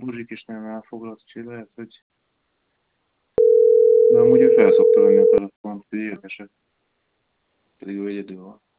Buzsik is nem elfoglalt, úgyhogy lehet, hogy... De amúgy ő felszokta venni a telefont, hogy érdekesek. Pedig ő egyedül van.